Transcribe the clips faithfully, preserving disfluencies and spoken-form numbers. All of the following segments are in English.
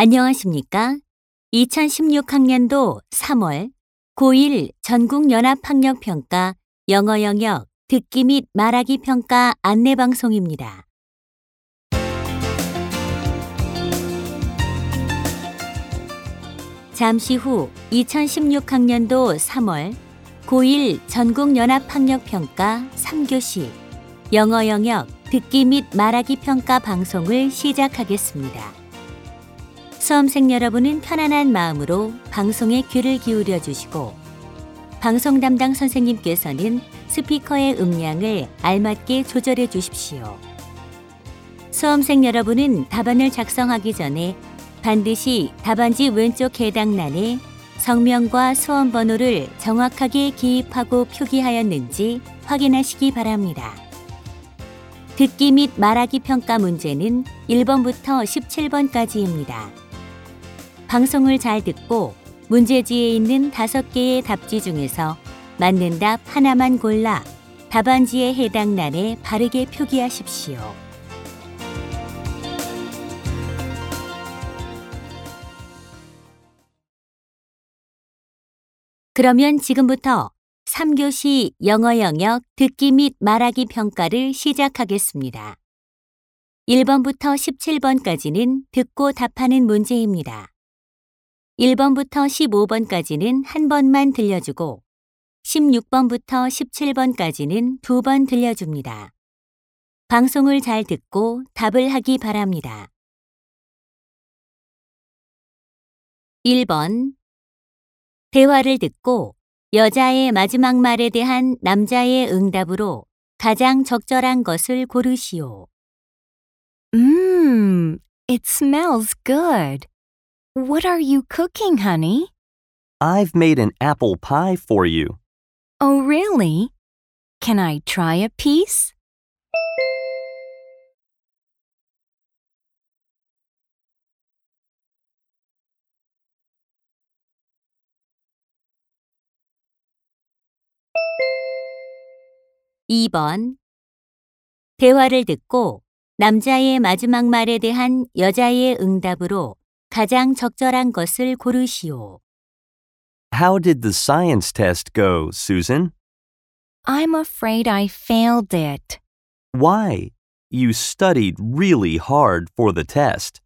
안녕하십니까? 이천십육 학년도 삼월 고일 전국연합학력평가 영어 영역 듣기 및 말하기 평가 안내방송입니다. 잠시 후 이천십육 학년도 삼월 고일 전국연합학력평가 삼 교시 영어 영역 듣기 및 말하기 평가 방송을 시작하겠습니다. 수험생 여러분은 편안한 마음으로 방송에 귀를 기울여 주시고 방송 담당 선생님께서는 스피커의 음량을 알맞게 조절해 주십시오. 수험생 여러분은 답안을 작성하기 전에 반드시 답안지 왼쪽 해당란에 성명과 수험 번호를 정확하게 기입하고 표기하였는지 확인하시기 바랍니다. 듣기 및 말하기 평가 문제는 일 번부터 십칠 번까지입니다. 방송을 잘 듣고 문제지에 있는 다섯 개의 답지 중에서 맞는 답 하나만 골라 답안지에 해당란에 바르게 표기하십시오. 그러면 지금부터 삼 교시 영어 영역 듣기 및 말하기 평가를 시작하겠습니다. 일 번부터 십칠 번까지는 듣고 답하는 문제입니다. 일 번부터 십오 번까지는 한 번만 들려주고 십육 번부터 십칠 번까지는 두 번 들려줍니다. 방송을 잘 듣고 답을 하기 바랍니다. 일 번 대화를 듣고 여자의 마지막 말에 대한 남자의 응답으로 가장 적절한 것을 고르시오. Mmm, it smells good. What are you cooking, honey? I've made an apple pie for you. Oh, really? Can I try a piece? 이 번 대화를 듣고 남자의 마지막 말에 대한 여자의 응답으로 가장 적절한 것을 고르시오. How did the science test go, Susan? I'm afraid I failed it. Why? You studied really hard for the test.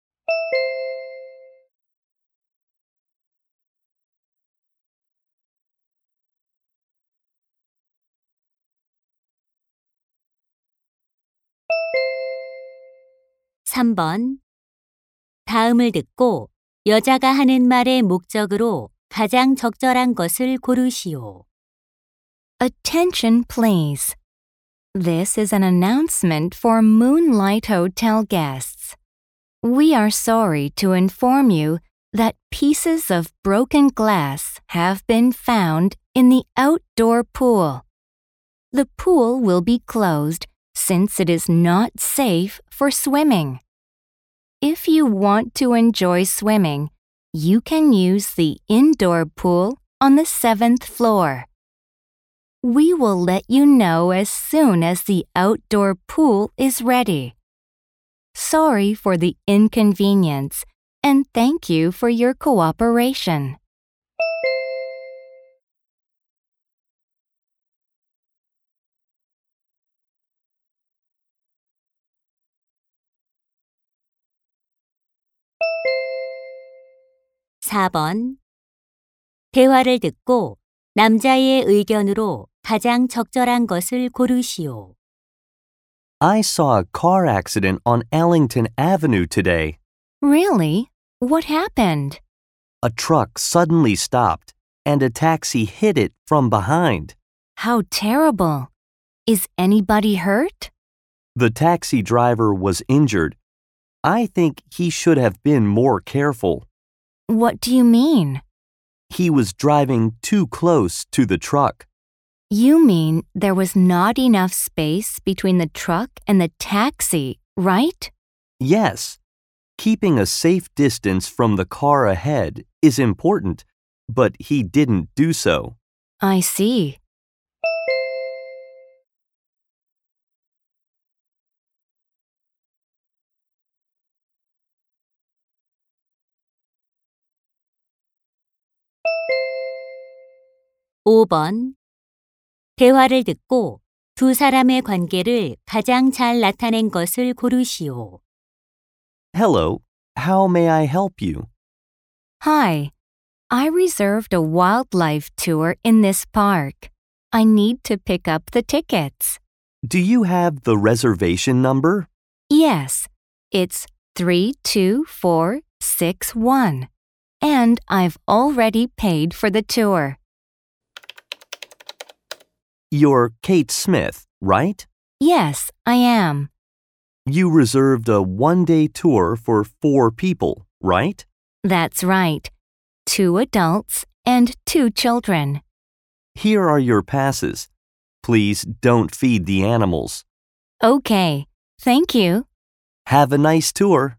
삼 번 다음을 듣고 여자가 하는 말의 목적으로 가장 적절한 것을 고르시오. Attention, please. This is an announcement for Moonlight Hotel guests. We are sorry to inform you that pieces of broken glass have been found in the outdoor pool. The pool will be closed since it is not safe for swimming. If you want to enjoy swimming, you can use the indoor pool on the seventh floor. We will let you know as soon as the outdoor pool is ready. Sorry for the inconvenience and thank you for your cooperation. 사 번 대화를 듣고 남자의 의견으로 가장 적절한 것을 고르시오. I saw a car accident on Ellington Avenue today. Really? What happened? A truck suddenly stopped, and a taxi hit it from behind. How terrible. Is anybody hurt? The taxi driver was injured. I think he should have been more careful. What do you mean? He was driving too close to the truck. You mean there was not enough space between the truck and the taxi, right? Yes, keeping a safe distance from the car ahead is important, but he didn't do so. I see. 오 번. 대화를 듣고 두 사람의 관계를 가장 잘 나타낸 것을 고르시오. Hello, how may I help you? Hi, I reserved a wildlife tour in this park. I need to pick up the tickets. Do you have the reservation number? Yes, it's three two four six one, and I've already paid for the tour. You're Kate Smith, right? Yes, I am. You reserved a one-day tour for four people, right? That's right. Two adults and two children. Here are your passes. Please don't feed the animals. Okay, thank you. Have a nice tour.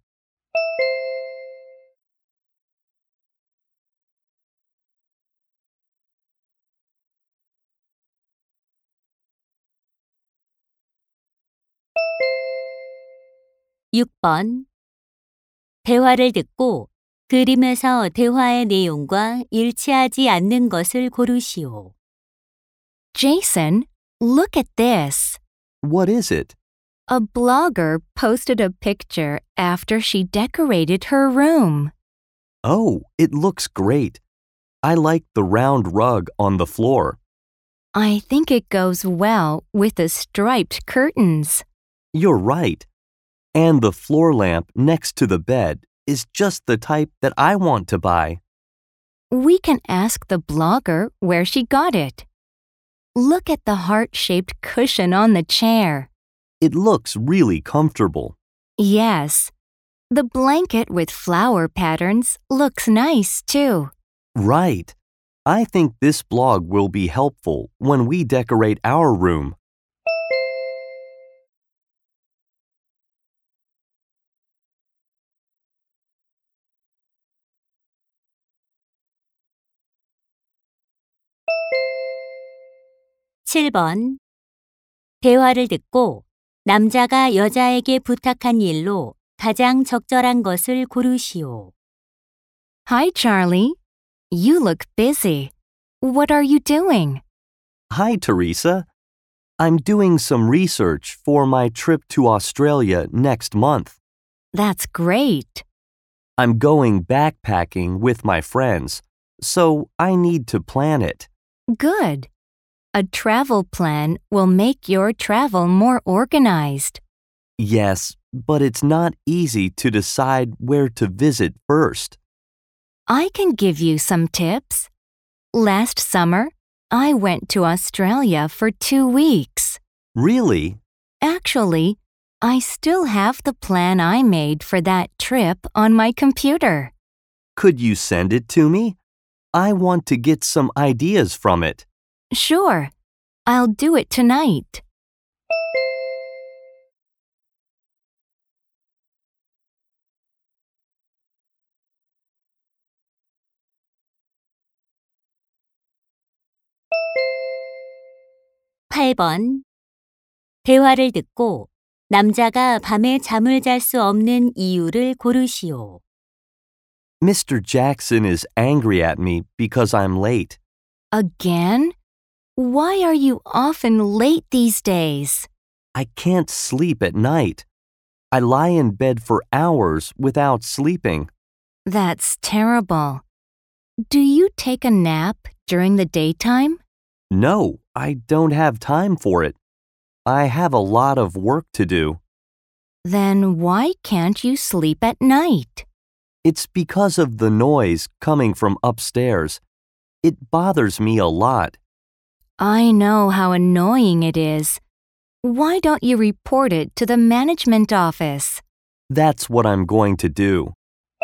육 번. 대화를 듣고 그림에서 대화의 내용과 일치하지 않는 것을 고르시오. Jason, look at this. What is it? A blogger posted a picture after she decorated her room. Oh, it looks great. I like the round rug on the floor. I think it goes well with the striped curtains. You're right. And the floor lamp next to the bed is just the type that I want to buy. We can ask the blogger where she got it. Look at the heart-shaped cushion on the chair. It looks really comfortable. Yes. The blanket with flower patterns looks nice, too. Right. I think this blog will be helpful when we decorate our room. 칠 번. 대화를 듣고 남자가 여자에게 부탁한 일로 가장 적절한 것을 고르시오. Hi, Charlie. You look busy. What are you doing? Hi, Teresa. I'm doing some research for my trip to Australia next month. That's great. I'm going backpacking with my friends, so I need to plan it. Good. A travel plan will make your travel more organized. Yes, but it's not easy to decide where to visit first. I can give you some tips. Last summer, I went to Australia for two weeks. Really? Actually, I still have the plan I made for that trip on my computer. Could you send it to me? I want to get some ideas from it. Sure. I'll do it tonight. 팔 번. 대화를 듣고 남자가 밤에 잠을 잘 수 없는 이유를 고르시오. Mister Jackson is angry at me because I'm late. Again? Why are you often late these days? I can't sleep at night. I lie in bed for hours without sleeping. That's terrible. Do you take a nap during the daytime? No, I don't have time for it. I have a lot of work to do. Then why can't you sleep at night? It's because of the noise coming from upstairs. It bothers me a lot. I know how annoying it is. Why don't you report it to the management office? That's what I'm going to do.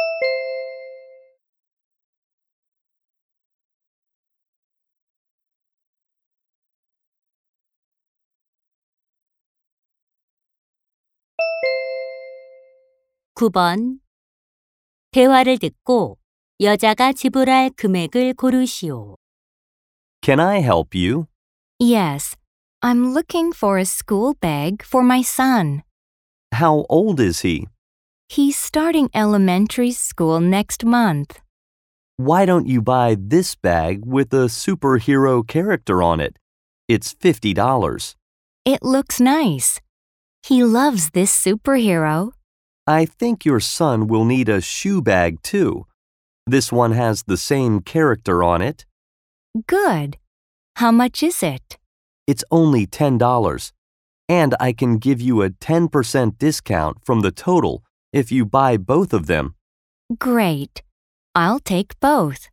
구 번. 대화를 듣고 여자가 지불할 금액을 고르시오. Can I help you? Yes, I'm looking for a school bag for my son. How old is he? He's starting elementary school next month. Why don't you buy this bag with a superhero character on it? It's fifty dollars. It looks nice. He loves this superhero. I think your son will need a shoe bag too. This one has the same character on it. Good. How much is it? It's only ten dollars. And I can give you a ten percent discount from the total if you buy both of them. Great. I'll take both.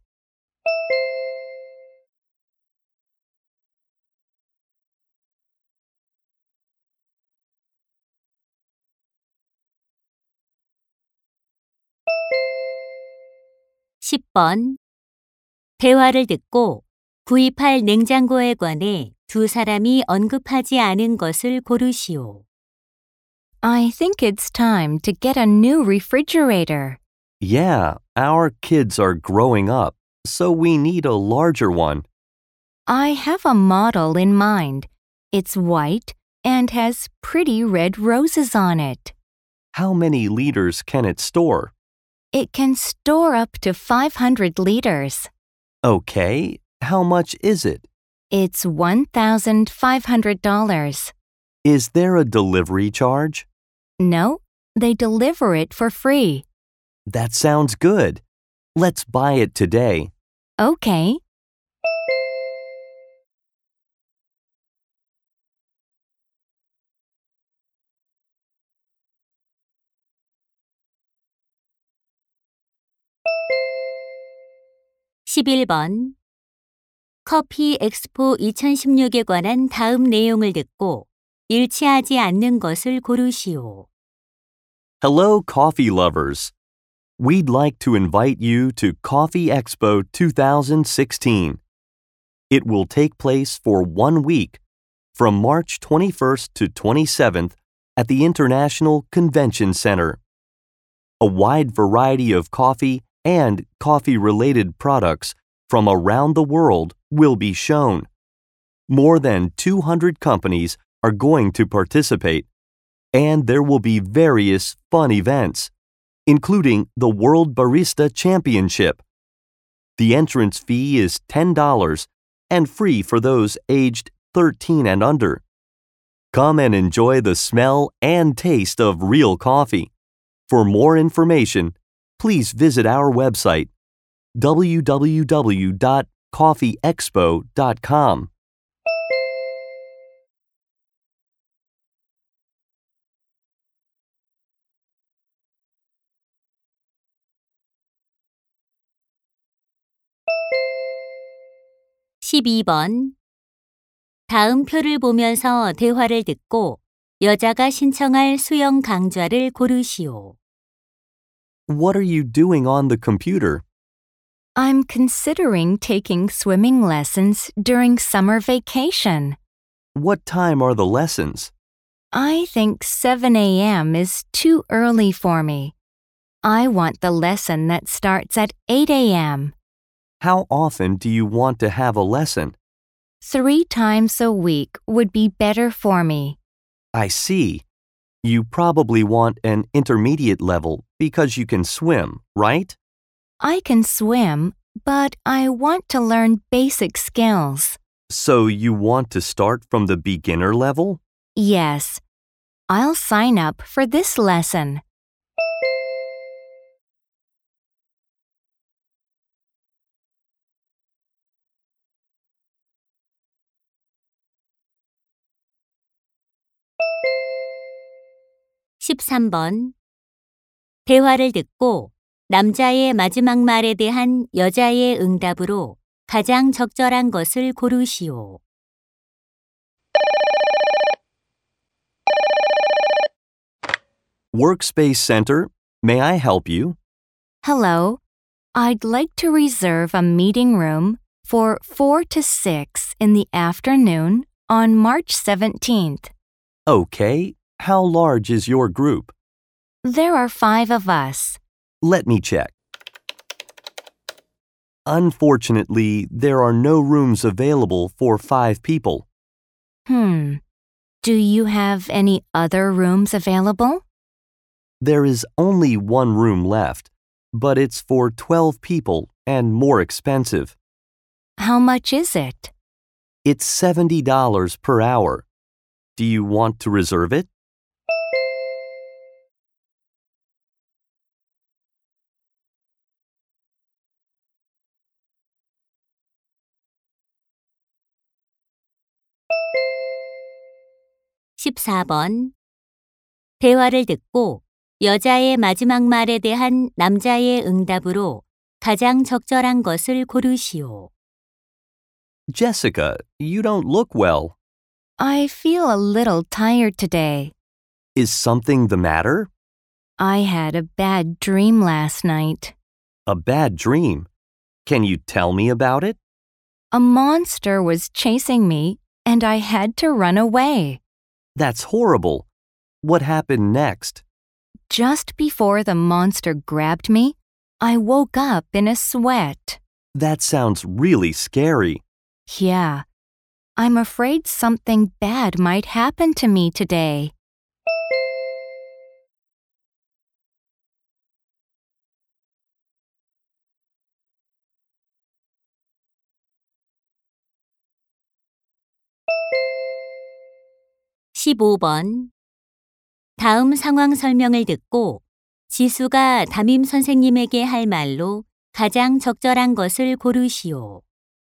십 번. 대화를 듣고 구입할 냉장고에 관해 두 사람이 언급하지 않은 것을 고르시오. I think it's time to get a new refrigerator. Yeah, our kids are growing up, so we need a larger one. I have a model in mind. It's white and has pretty red roses on it. How many liters can it store? It can store up to five hundred liters. Okay, how much is it? It's one thousand five hundred dollars. Is there a delivery charge? No, they deliver it for free. That sounds good. Let's buy it today. Okay. 십일 번. 커피 엑스포 이천십육에 관한 다음 내용을 듣고 일치하지 않는 것을 고르시오. Hello, coffee lovers. We'd like to invite you to Coffee Expo twenty sixteen. It will take place for one week, from March twenty-first to twenty-seventh at the International Convention Center. A wide variety of coffee and coffee-related products from around the world will be shown. More than two hundred companies are going to participate, and there will be various fun events, including the World Barista Championship. The entrance fee is ten dollars and free for those aged thirteen and under. Come and enjoy the smell and taste of real coffee. For more information, please visit our website, w w w dot coffee expo dot com. 십이 번. 다음 표를 보면서 대화를 듣고 여자가 신청할 수영 강좌를 고르시오. What are you doing on the computer? I'm considering taking swimming lessons during summer vacation. What time are the lessons? I think seven a.m. is too early for me. I want the lesson that starts at eight a.m. How often do you want to have a lesson? Three times a week would be better for me. I see. You probably want an intermediate level because you can swim, right? I can swim, but I want to learn basic skills. So you want to start from the beginner level? Yes. I'll sign up for this lesson. 십삼 번. 대화를 듣고 남자의 마지막 말에 대한 여자의 응답으로 가장 적절한 것을 고르시오. Workspace Center, may I help you? Hello. I'd like to reserve a meeting room for four to six in the afternoon on March seventeenth. Okay. How large is your group? There are five of us. Let me check. Unfortunately, there are no rooms available for five people. Hmm. Do you have any other rooms available? There is only one room left, but it's for twelve people and more expensive. How much is it? It's seventy dollars per hour. Do you want to reserve it? 십사 번. 대화를 듣고 여자의 마지막 말에 대한 남자의 응답으로 가장 적절한 것을 고르시오. Jessica, you don't look well. I feel a little tired today. Is something the matter? I had a bad dream last night. A bad dream. Can you tell me about it? A monster was chasing me, and I had to run away. That's horrible. What happened next? Just before the monster grabbed me, I woke up in a sweat. That sounds really scary. Yeah, I'm afraid something bad might happen to me today. 십오 번. 다음 상황 설명을 듣고 지수가 담임 선생님에게 할 말로 가장 적절한 것을 고르시오.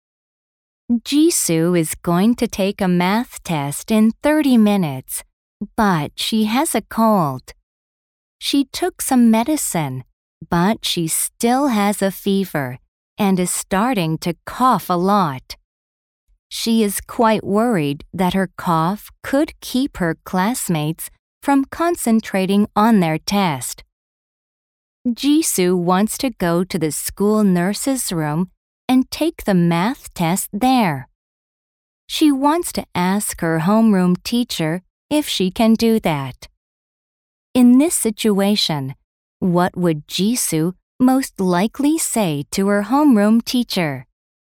Jisoo is going to take a math test in thirty minutes, but she has a cold. She took some medicine, but she still has a fever and is starting to cough a lot. She is quite worried that her cough could keep her classmates from concentrating on their test. Jisoo wants to go to the school nurse's room and take the math test there. She wants to ask her homeroom teacher if she can do that. In this situation, what would Jisoo most likely say to her homeroom teacher?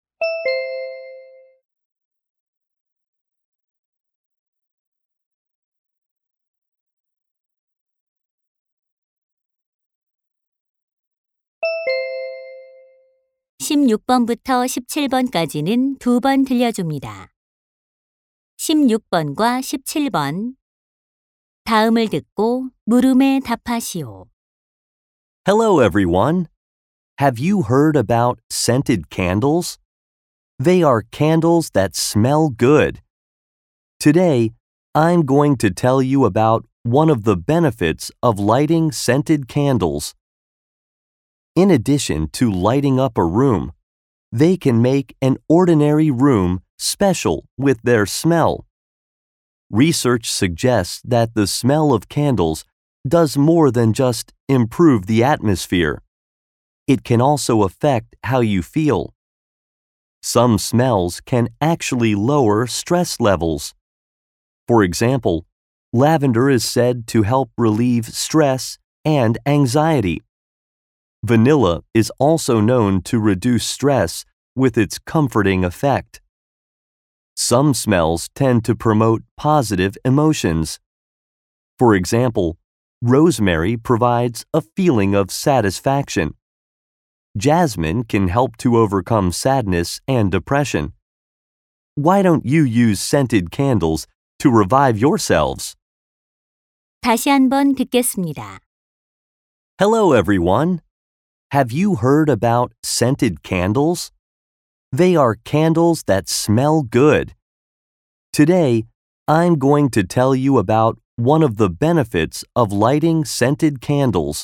십육 번부터 십칠 번까지는 두 번 들려줍니다. 십육 번과 십칠 번. 다음을 듣고 물음에 답하시오. Hello, everyone. Have you heard about scented candles? They are candles that smell good. Today, I'm going to tell you about one of the benefits of lighting scented candles. In addition to lighting up a room, they can make an ordinary room special with their smell. Research suggests that the smell of candles does more than just improve the atmosphere. It can also affect how you feel. Some smells can actually lower stress levels. For example, lavender is said to help relieve stress and anxiety. Vanilla is also known to reduce stress with its comforting effect. Some smells tend to promote positive emotions. For example, rosemary provides a feeling of satisfaction. Jasmine can help to overcome sadness and depression. Why don't you use scented candles to revive yourselves? 다시 한번 듣겠습니다. Hello, everyone. Have you heard about scented candles? They are candles that smell good. Today, I'm going to tell you about one of the benefits of lighting scented candles.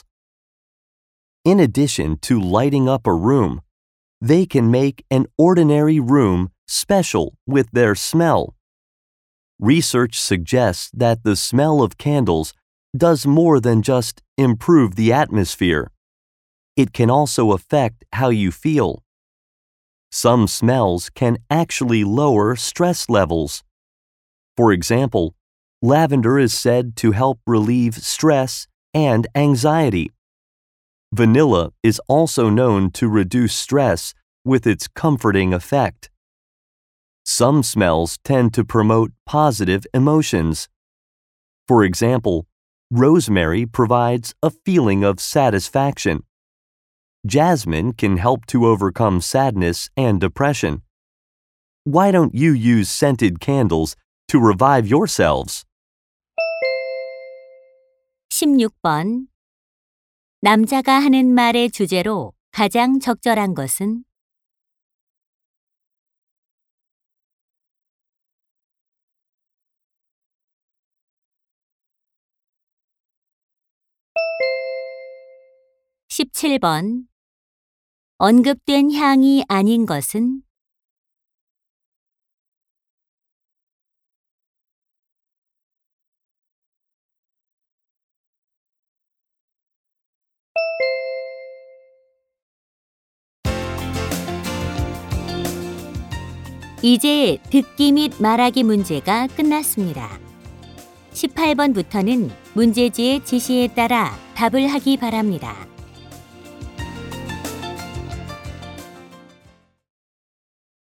In addition to lighting up a room, they can make an ordinary room special with their smell. Research suggests that the smell of candles does more than just improve the atmosphere. It can also affect how you feel. Some smells can actually lower stress levels. For example, lavender is said to help relieve stress and anxiety. Vanilla is also known to reduce stress with its comforting effect. Some smells tend to promote positive emotions. For example, rosemary provides a feeling of satisfaction. Jasmine can help to overcome sadness and depression. Why don't you use scented candles to revive yourselves? 십육 번. 남자가 하는 말의 주제로 가장 적절한 것은? 십칠 번. 언급된 향이 아닌 것은? 이제 듣기 및 말하기 문제가 끝났습니다. 십팔 번부터는 문제지의 지시에 따라 답을 하기 바랍니다.